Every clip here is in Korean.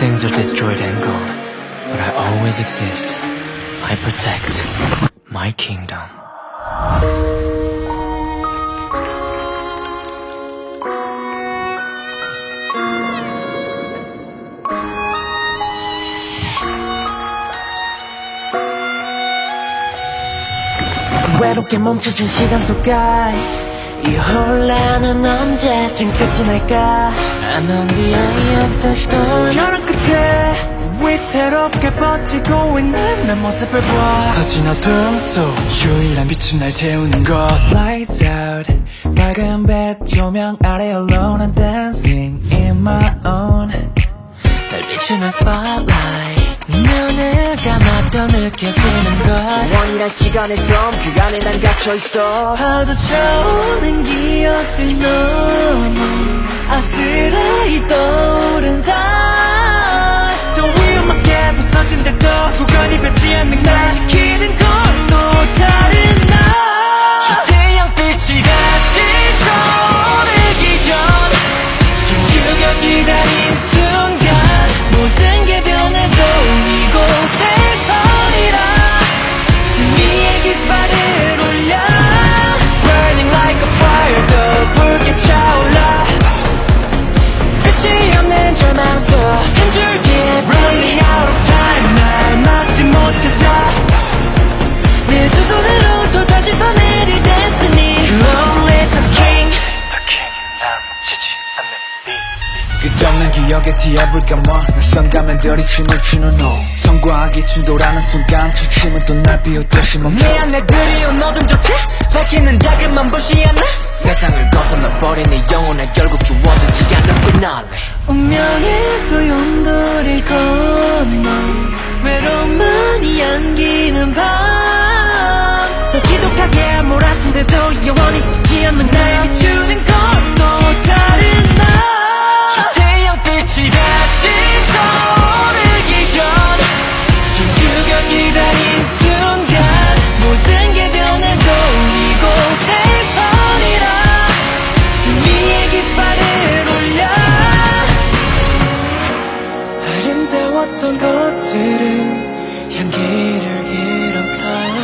things are destroyed and gone, but I always exist. I protect my kingdom. 외롭게 멈춰진 시간 속에 이 혼란은 언제쯤 끝이 날까? I'm on the eye of the storm. 벼랑 끝에 위태롭게 버티고 있는 내 모습을 봐. 스쳐진 어둠 속 유일한 빛이 날 태우는 것. Lights out 밝은 빛 조명 아래 alone and dancing in my own. 날 비추는 spotlight 눈을 감아도 느껴지는 걸. 원이란 시간의 섬 그 안에 난 갇혀있어. 파도 차오는 기억들 너무 아스라이 떠오른다. 더 위험하게 부서진데도 구간이 닿지 않는 날 지키는 것도 다른 나. 저 태양빛이 다시 떠오르기 전 숨죽여 기다린 순간 모든 게 변해도 이곳에서리라. 승리의 깃발을 올려 Burning like a fire 더 붉게 차올라. 끝이 없는 절망 속 한 줄기 Running out of time 날 막지 못했다. 내 두 손으로 또 다시 써내릴 destiny. Lonely the king 남치지 않는 빛. 끝없는 기억에 티앱을 감아 낯선 가면들이 춤을 추는 너. 성과하기 충돌하는 순간 초침은 또 날 비웃듯이 멈춰. 내 안에 드리운 어둠조차 밝히는 자금만 불시하나. 세상을 거슬러 버린 네 영혼에 결국 주어지지 않는 피날레. 운명의 소용돌이를 건너 외로움만이 안기는 밤. 더 지독하게 몰아친데도 영원히 지지 않는 날 비추는 것도 다른 나. 저 태양빛이 다시 떠오르기 전 숨죽여 기다린 순간 모든 게 변해도 이곳에서리라. 승리의 깃발을 올려 아름다웠던 것들은 향기를 잃어가.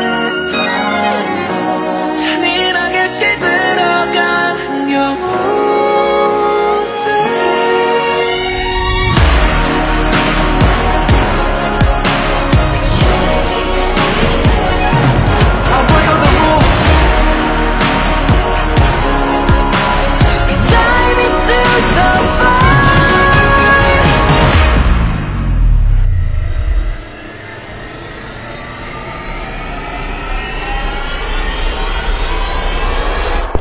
잔인하게 시들어간 영혼들. I'll break all the rules. Dive into the fire.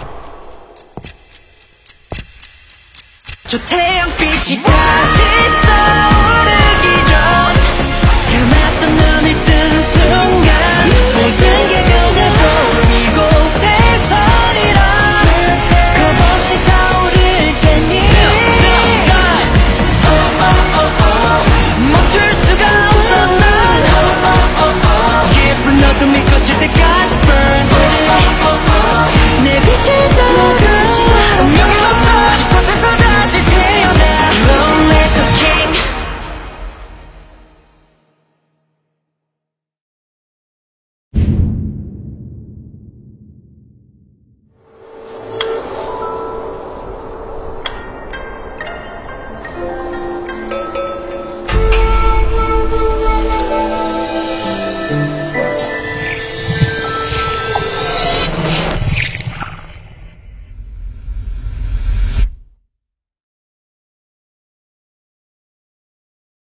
저 태양빛이 다시 떠